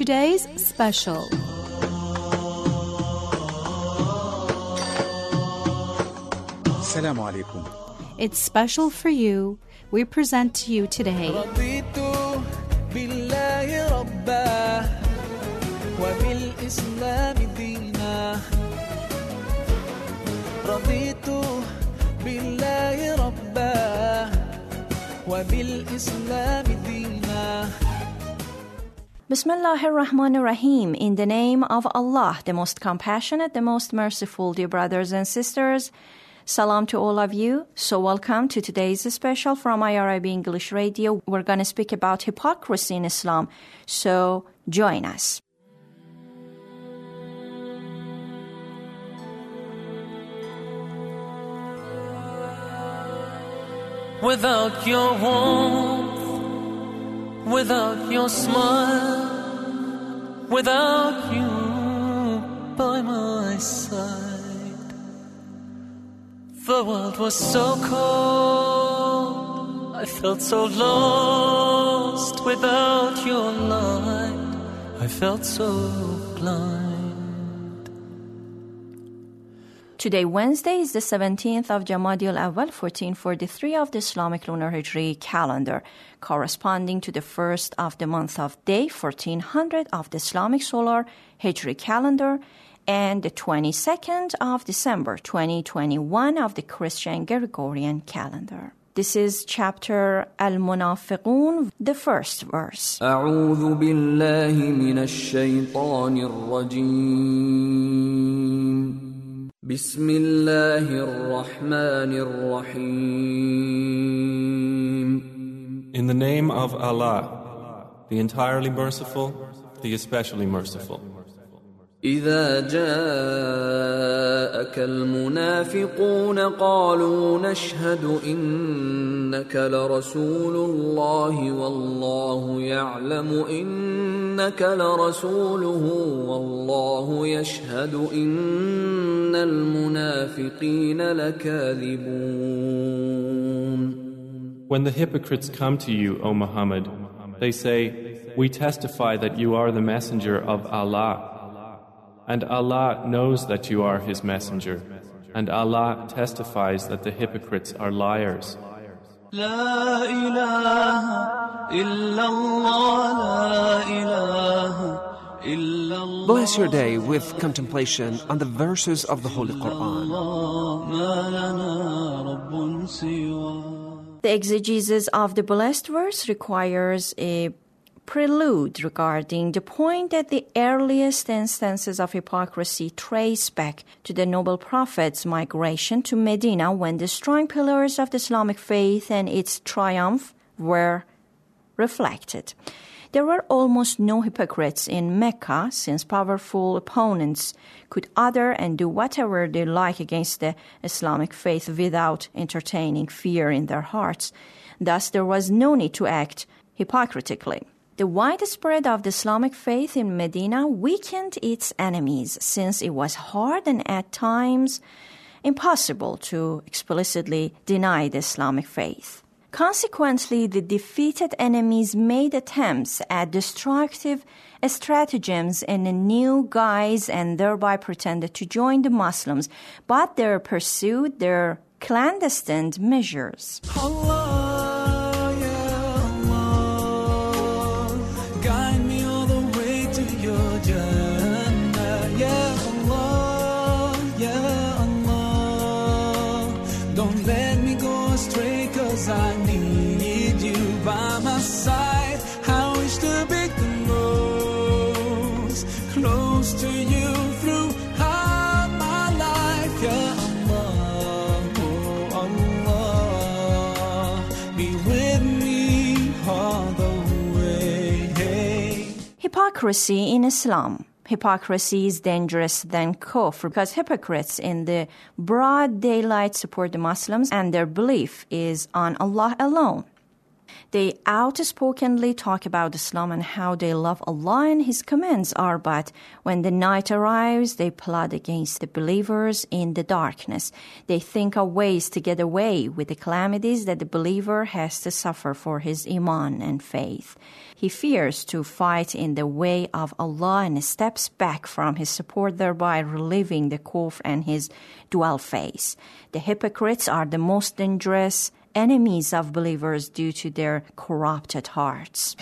today's special. Assalamu alaikum. It's special for you. We present to you today رضيت بالله ربا وبالإسلام دينا رضيت بالله ربا وبالإسلام دينا. Bismillahir Rahmanir Rahim. In the name of Allah, the most compassionate, the most merciful, dear brothers and sisters. Salam to all of you. So welcome to today's special from IRIB English Radio. We're going to speak about hypocrisy in Islam. So join us. Without your warmth, without your smile, without you by my side, the world was so cold, I felt so lost. Without your light, I felt so blind. Today, Wednesday, is the 17th of Jamadi al-Awwal, 1443 of the Islamic Lunar Hijri calendar, corresponding to the first of the month of Day, 1400 of the Islamic Solar Hijri calendar, and the 22nd of December, 2021 of the Christian Gregorian calendar. This is chapter Al-Munafiqun, the first verse. أعوذ بالله من الشيطان الرجيم بسم الله الرحمن الرحيم. In the name of Allah, the entirely merciful, the especially merciful. إذا جاءك المنافقون قالوا نشهد إنك لرسول الله والله يعلم إنك لرسوله والله يشهد إن المنافقين لكاذبون. When the hypocrites come to you, O Muhammad, they say, "We testify that you are the messenger of Allah." And Allah knows that you are His messenger, and Allah testifies that the hypocrites are liars. لا إله إلا الله لا إله إلا الله. Bless your day with contemplation on the verses of the Holy Quran. ما لنا رب سوى. The exegesis of the blessed verse requires a prelude regarding the point that the earliest instances of hypocrisy trace back to the noble prophet's migration to Medina, when the strong pillars of the Islamic faith and its triumph were reflected. There were almost no hypocrites in Mecca, since powerful opponents could utter and do whatever they like against the Islamic faith without entertaining fear in their hearts. Thus, there was no need to act hypocritically. The widespread of the Islamic faith in Medina weakened its enemies, since it was hard and at times impossible to explicitly deny the Islamic faith. Consequently, the defeated enemies made attempts at destructive stratagems in a new guise and thereby pretended to join the Muslims, but they pursued their clandestine measures. I need you by my side. I wish to be close to you throughout my life. Ya Allah, oh Allah, be with me all the way. Hypocrisy in Islam. Hypocrisy is dangerous than kufr, because hypocrites in the broad daylight support the Muslims and their belief is on Allah alone. They outspokenly talk about Islam and how they love Allah and His commands are, but when the night arrives, they plot against the believers in the darkness. They think of ways to get away with the calamities that the believer has to suffer for his iman and faith. He fears to fight in the way of Allah and steps back from his support, thereby relieving the kufr and his dual face. The hypocrites are the most dangerous enemies of believers due to their corrupted hearts.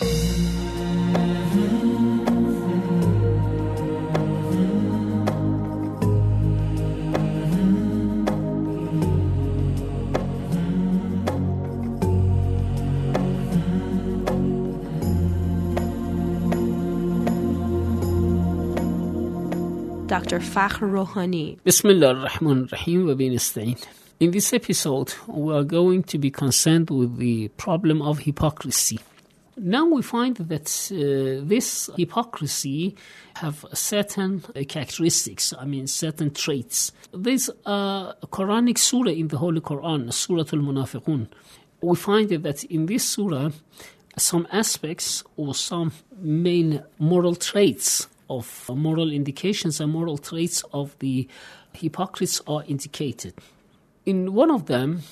Dr. Fakhr Rouhani. Bismillah ar-Rahman ar-Rahim wa bin nasta'in. In this episode, we are going to be concerned with the problem of hypocrisy. Now we find that this hypocrisy have certain characteristics, certain traits. There's a Quranic surah in the Holy Quran, Surah Al-Munafiqun. We find that in this surah, some aspects or some main moral traits of moral indications and moral traits of the hypocrites are indicated. In one of them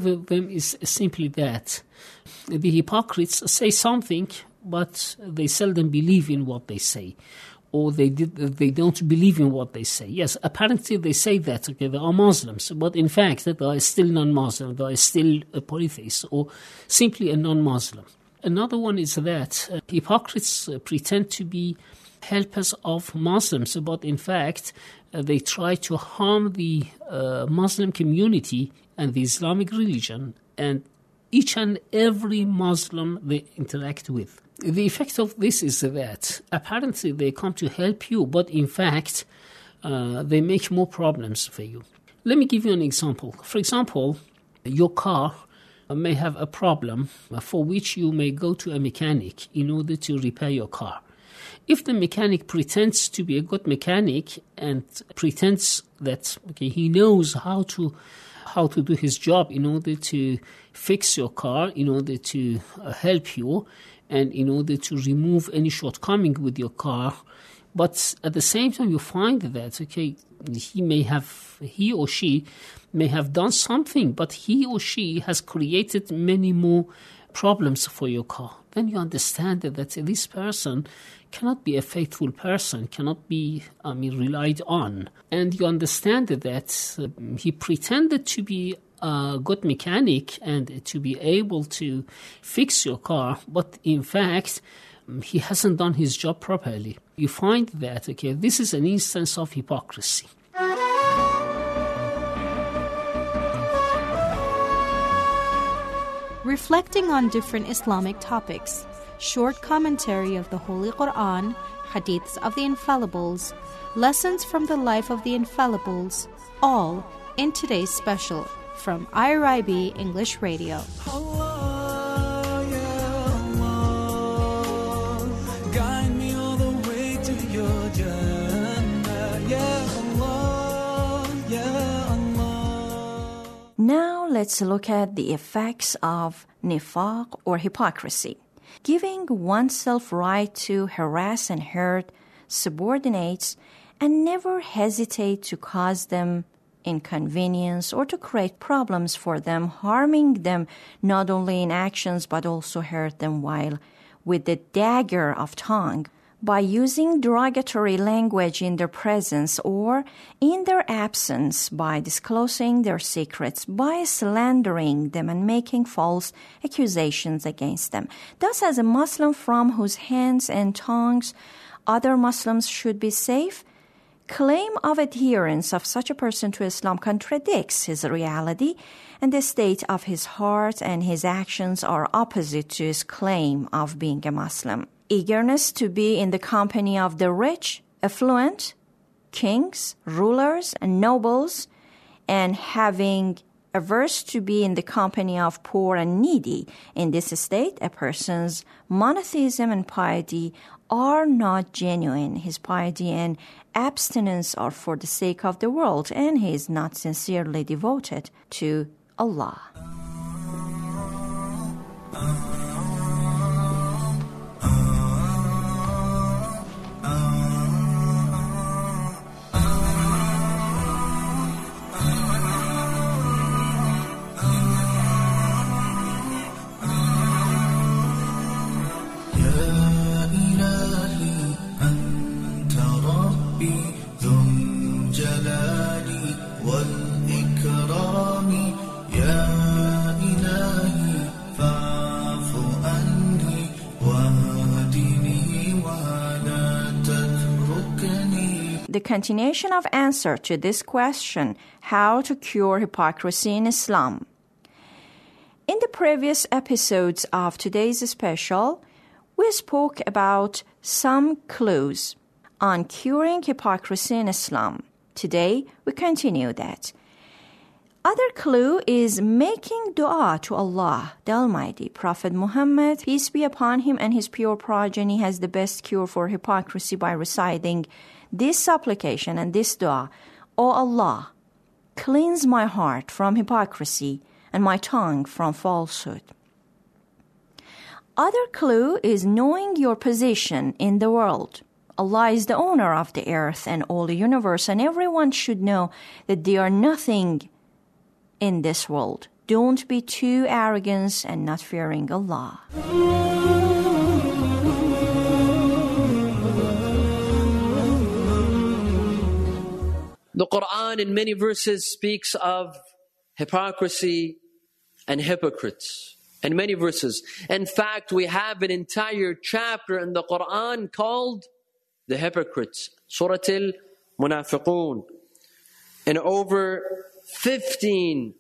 is simply that the hypocrites say something, but they seldom believe in what they say, or they don't believe in what they say. Yes, apparently they say that they are Muslims, but in fact they are still non-Muslim, they are still a polytheist, or simply a non-Muslim. Another one is that hypocrites pretend to be helpers of Muslims, but in fact they try to harm the Muslim community and the Islamic religion and each and every Muslim they interact with. The effect of this is that apparently they come to help you, but in fact they make more problems for you. Let me give you an example. For example, your car may have a problem for which you may go to a mechanic in order to repair your car. If the mechanic pretends to be a good mechanic and pretends that he knows how to do his job in order to fix your car, in order to help you, and in order to remove any shortcoming with your car, but at the same time you find that he or she may have done something, but he or she has created many more problems for your car, then you understand that this person cannot be a faithful person, cannot be relied on. And you understand that he pretended to be a good mechanic and to be able to fix your car, but in fact he hasn't done his job properly. You find that this is an instance of hypocrisy. Reflecting on different Islamic topics, short commentary of the Holy Quran, hadiths of the Infallibles, lessons from the life of the Infallibles, all in today's special from IRIB English Radio. Allah, ya Allah, guide me all the way to your Jannah, ya Allah, ya Allah. Now let's look at the effects of nifaq or hypocrisy. Giving oneself right to harass and hurt subordinates and never hesitate to cause them inconvenience or to create problems for them, harming them not only in actions but also hurt them while with the dagger of tongue, by using derogatory language in their presence or in their absence, by disclosing their secrets, by slandering them and making false accusations against them. Thus, as a Muslim from whose hands and tongues other Muslims should be safe, claim of adherence of such a person to Islam contradicts his reality, and the state of his heart and his actions are opposite to his claim of being a Muslim. Eagerness to be in the company of the rich, affluent, kings, rulers, and nobles, and having averse to be in the company of poor and needy. In this state, a person's monotheism and piety are not genuine. His piety and abstinence are for the sake of the world, and he is not sincerely devoted to Allah. the continuation of answer to this question, how to cure hypocrisy in Islam. In the previous episodes of today's special, we spoke about some clues on curing hypocrisy in Islam. Today, we continue that. Other clue is making dua to Allah, the Almighty. Prophet Muhammad, peace be upon him, and his pure progeny has the best cure for hypocrisy by reciting this supplication and this dua. O Allah, cleanse my heart from hypocrisy and my tongue from falsehood. Other clue is knowing your position in the world. Allah is the owner of the earth and all the universe, and everyone should know that they are nothing in this world. Don't be too arrogant and not fearing Allah. The Quran in many verses speaks of hypocrisy and hypocrites. In many verses. In fact, we have an entire chapter in the Quran called the hypocrites. Surah Al-Munafiqun. And over 15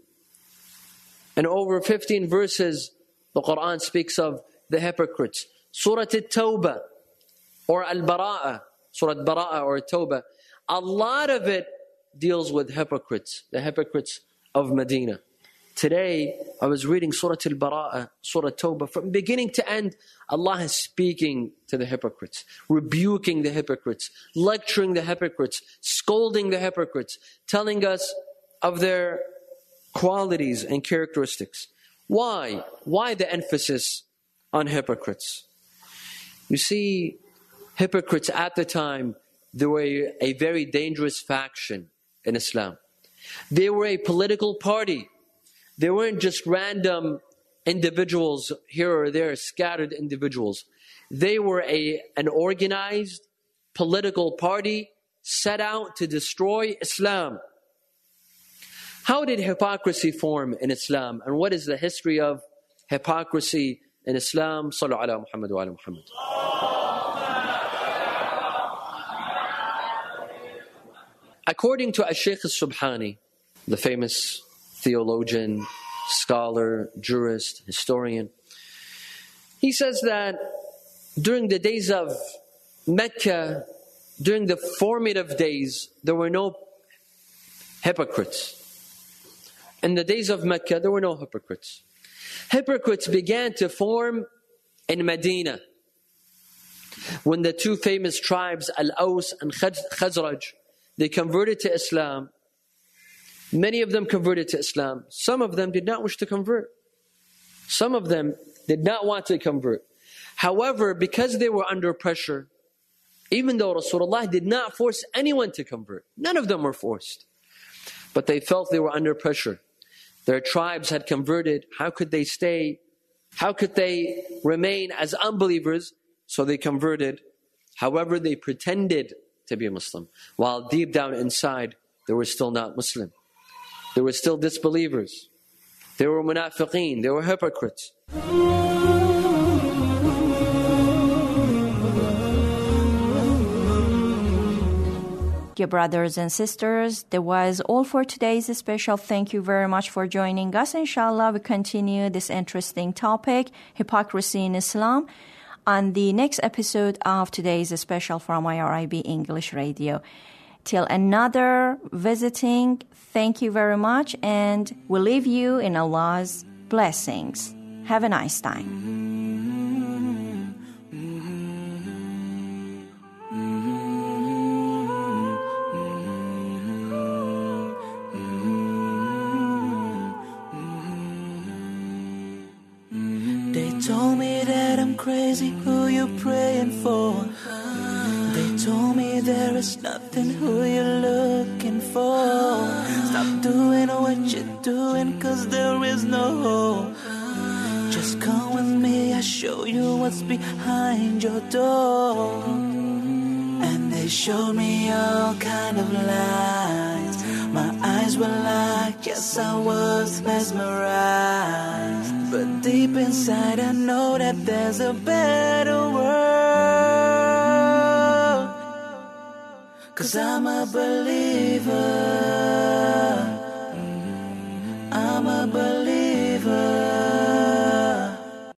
verses, the Quran speaks of the hypocrites. Surah At-Tawbah or Al-Bara'ah, Surah Bara'ah or Tawbah, a lot of it deals with hypocrites, the hypocrites of Medina. Today, I was reading Surah Al-Bara'ah, Surah Tawbah. From beginning to end, Allah is speaking to the hypocrites, rebuking the hypocrites, lecturing the hypocrites, scolding the hypocrites, telling us of their qualities and characteristics. Why? Why the emphasis on hypocrites? You see, hypocrites at the time, they were a very dangerous faction in Islam. They were a political party. They weren't just random individuals here or there, scattered individuals. They were an organized political party set out to destroy Islam. How did hypocrisy form in Islam? And what is the history of hypocrisy in Islam? Sallu ala Muhammad wa ala Muhammad. According to Al-Shaykh Al-Subhani, the famous theologian, scholar, jurist, historian, he says that during the days of Mecca, during the formative days, there were no hypocrites. In the days of Mecca, there were no hypocrites. Hypocrites began to form in Medina. When the two famous tribes, Al-Aws and Khazraj, they converted to Islam. Many of them converted to Islam. Some of them did not wish to convert. Some of them did not want to convert. However, because they were under pressure, even though Rasulullah did not force anyone to convert, none of them were forced, but they felt they were under pressure. Their tribes had converted. How could they stay? How could they remain as unbelievers? So they converted. However, they pretended to be Muslim, while deep down inside, they were still not Muslim. They were still disbelievers. They were munafiqeen. They were hypocrites. Dear brothers and sisters, that was all for today's special. Thank you very much for joining us. Inshallah, we continue this interesting topic, hypocrisy in Islam, on the next episode of today's special from IRIB English Radio. Till another visiting, thank you very much, and we leave you in Allah's blessings. Have a nice time. Told me that I'm crazy, who you praying for? They told me there is nothing, who you looking for? Stop doing what you're doing, cause there is no hope. Just come with me, I'll show you what's behind your door. And they showed me all kind of lies. My eyes were locked, yes I was mesmerized. But deep inside I know that there's a better world. 'cause I'm a believer.